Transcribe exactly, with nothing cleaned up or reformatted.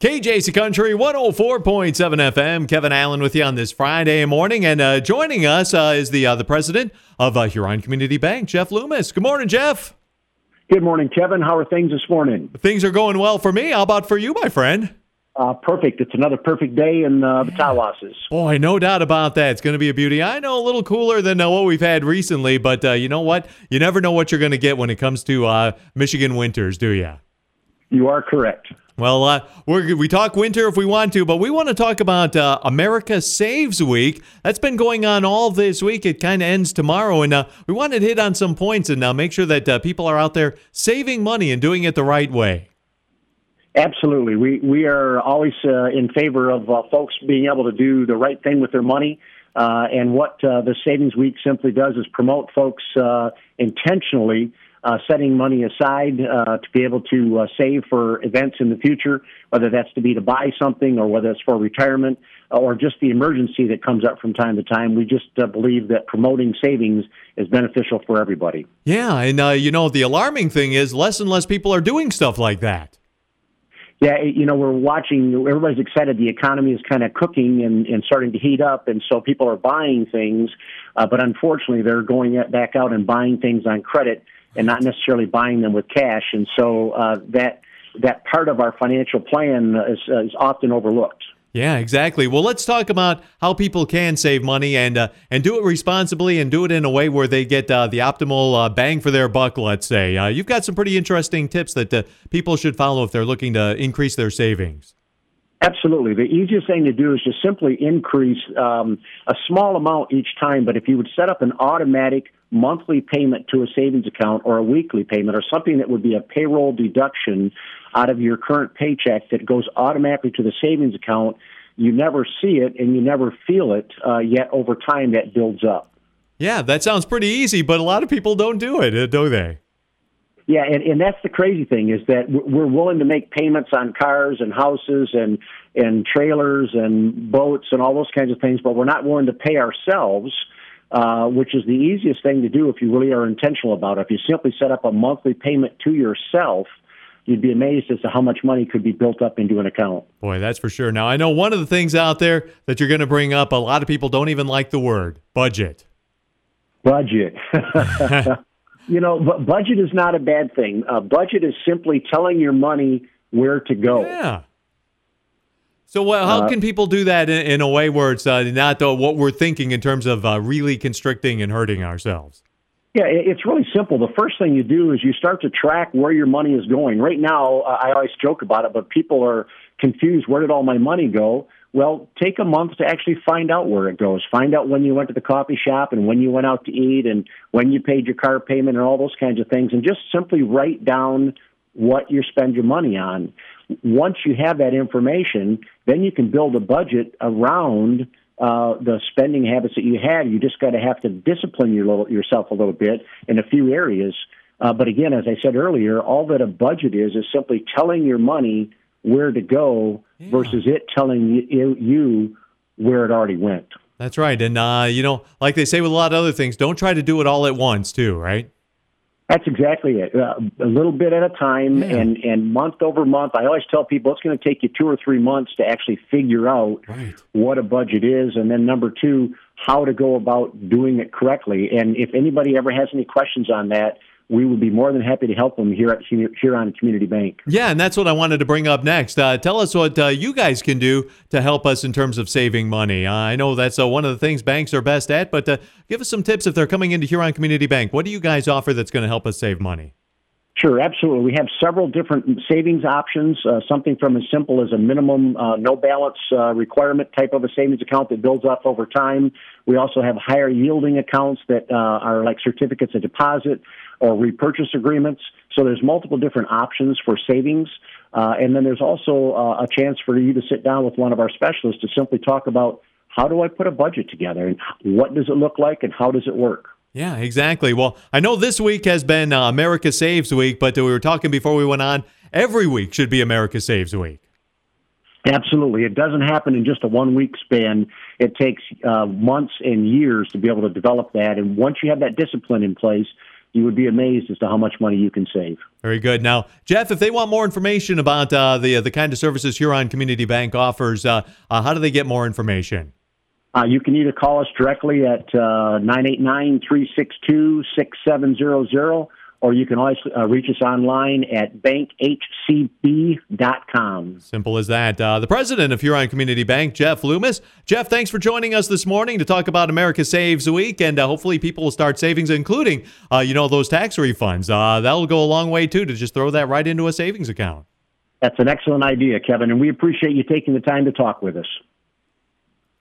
K J C Country one oh four point seven F M. Kevin Allen with you on this Friday morning. And uh, joining us uh, is the uh, the president of uh, Huron Community Bank, Jeff Loomis. Good morning, Jeff. Good morning, Kevin. How are things this morning? Things are going well for me. How about for you, my friend? Uh, perfect. It's another perfect day in uh, the Tawasses. Boy, no doubt about that. It's going to be a beauty. I know a little cooler than uh, what we've had recently, but uh, you know what? You never know what you're going to get when it comes to uh, Michigan winters, do you? You are correct. Well, uh, we're, we talk winter if we want to, but we want to talk about uh, America Saves Week. That's been going on all this week. It kind of ends tomorrow, and uh, we wanted to hit on some points and uh, make sure that uh, people are out there saving money and doing it the right way. Absolutely. We we are always uh, in favor of uh, folks being able to do the right thing with their money. Uh, and what uh, the Savings Week simply does is promote folks uh, intentionally uh, setting money aside uh, to be able to uh, save for events in the future, whether that's to be to buy something or whether it's for retirement or just the emergency that comes up from time to time. We just uh, believe that promoting savings is beneficial for everybody. Yeah, and uh, you know, the alarming thing is less and less people are doing stuff like that. Yeah, you know, we're watching, everybody's excited. The economy is kind of cooking and, and starting to heat up, and so people are buying things, uh, but unfortunately they're going back out and buying things on credit and not necessarily buying them with cash, and so uh, that that part of our financial plan is, uh, is often overlooked. Yeah, exactly. Well, let's talk about how people can save money and uh, and do it responsibly and do it in a way where they get uh, the optimal uh, bang for their buck, let's say. Uh, you've got some pretty interesting tips that uh, people should follow if they're looking to increase their savings. Absolutely. The easiest thing to do is just simply increase um, a small amount each time, but if you would set up an automatic monthly payment to a savings account or a weekly payment or something that would be a payroll deduction out of your current paycheck that goes automatically to the savings account, you never see it and you never feel it, uh, yet over time that builds up. Yeah, that sounds pretty easy, but a lot of people don't do it, do they? Yeah, and, and that's the crazy thing is that we're willing to make payments on cars and houses and, and trailers and boats and all those kinds of things, but we're not willing to pay ourselves, uh, which is the easiest thing to do if you really are intentional about it. If you simply set up a monthly payment to yourself, you'd be amazed as to how much money could be built up into an account. Boy, that's for sure. Now, I know one of the things out there that you're going to bring up, a lot of people don't even like the word, budget. Budget. You know, but budget is not a bad thing. Uh, budget is simply telling your money where to go. Yeah. So well, how uh, can people do that in, in a way where it's uh, not uh, what we're thinking in terms of uh, really constricting and hurting ourselves? Yeah, it's really simple. The first thing you do is you start to track where your money is going. Right now, I always joke about it, but people are confused. Where did all my money go? Well, take a month to actually find out where it goes. Find out when you went to the coffee shop and when you went out to eat and when you paid your car payment and all those kinds of things, and just simply write down what you spend your money on. Once you have that information, then you can build a budget around uh, the spending habits that you have. You just got to have to discipline your little, yourself a little bit in a few areas. Uh, but again, as I said earlier, all that a budget is is simply telling your money where to go yeah. versus it telling you, you where it already went. That's right. And, uh, you know, like they say with a lot of other things, don't try to do it all at once, too, right? That's exactly it. Uh, a little bit at a time yeah. and, and month over month. I always tell people it's going to take you two or three months to actually figure out right. what a budget is. And then number two, how to go about doing it correctly. And if anybody ever has any questions on that, we would be more than happy to help them here at Huron Community Bank. Yeah, and that's what I wanted to bring up next. Uh, tell us what uh, you guys can do to help us in terms of saving money. Uh, I know that's uh, one of the things banks are best at, but uh, give us some tips if they're coming into Huron Community Bank. What do you guys offer that's going to help us save money? Sure, absolutely. We have several different savings options, uh, something from as simple as a minimum uh, no balance uh, requirement type of a savings account that builds up over time. We also have higher yielding accounts that uh, are like certificates of deposit or repurchase agreements. So there's multiple different options for savings. Uh, and then there's also uh, a chance for you to sit down with one of our specialists to simply talk about how do I put a budget together and what does it look like and how does it work? Yeah, exactly. Well, I know this week has been uh, America Saves Week, but we were talking before we went on, every week should be America Saves Week. Absolutely. It doesn't happen in just a one-week span. It takes uh, months and years to be able to develop that. And once you have that discipline in place, you would be amazed as to how much money you can save. Very good. Now, Jeff, if they want more information about uh, the, the kind of services Huron Community Bank offers, uh, uh, how do they get more information? Uh, you can either call us directly at uh, nine eight nine, three six two, six seven zero zero, or you can always uh, reach us online at bank h c b dot com. Simple as that. Uh, the president of Huron Community Bank, Jeff Loomis. Jeff, thanks for joining us this morning to talk about America Saves Week, and uh, hopefully people will start savings, including, uh, you know, those tax refunds. Uh, that'll go a long way, too, to just throw that right into a savings account. That's an excellent idea, Kevin, and we appreciate you taking the time to talk with us.